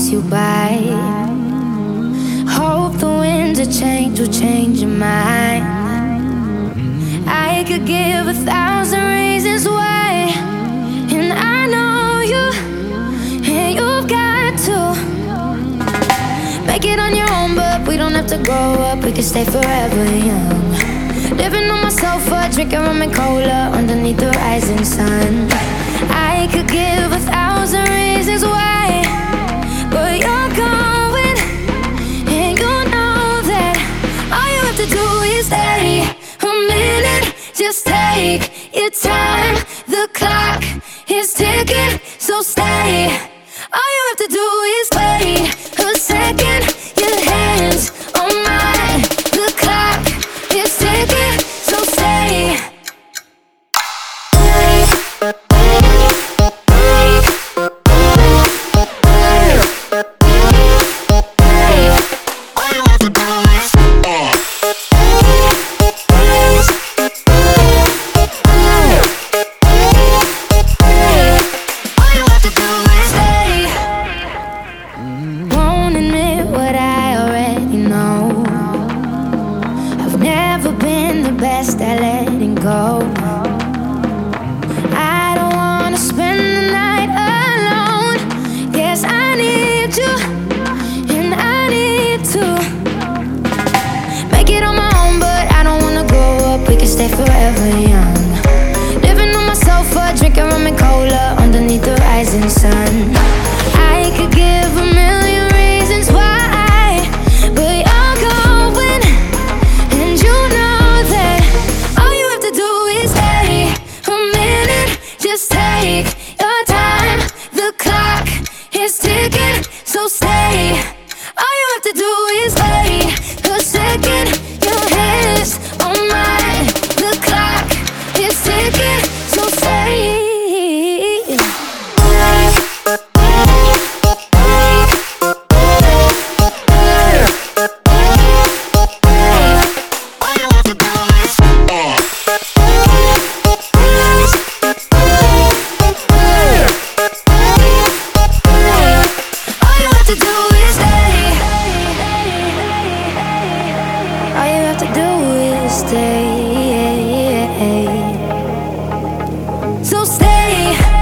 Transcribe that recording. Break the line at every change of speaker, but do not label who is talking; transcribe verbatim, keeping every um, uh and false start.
pass you by. Hope the winds of change will change your mind. I could give a thousand reasons why, and I know you, and you've got to make it on your own, but we don't have to grow up, we can stay forever young. Living on my sofa, drinking rum and cola underneath the rising sun. I could give a thousand reasons why, but you're going, and you know that all you have to do is stay a minute. Just take your time, the clock is ticking, so stay. All you have to do is wait a second. Your hands on mine, the clock is ticking, so stay. Best at letting go. I don't wanna spend the night alone. Yes, I need you, and I need to make it on my own, but I don't wanna grow up, we can stay forever young. Living on my sofa, drinking rum and cola underneath the rising sun. I could give a million reasons why, but you're going, and you know just take your time, the clock is ticking, so stay. All you have to do is wait a second. Your hands on mine, the clock is ticking, so stay. Stay, so stay.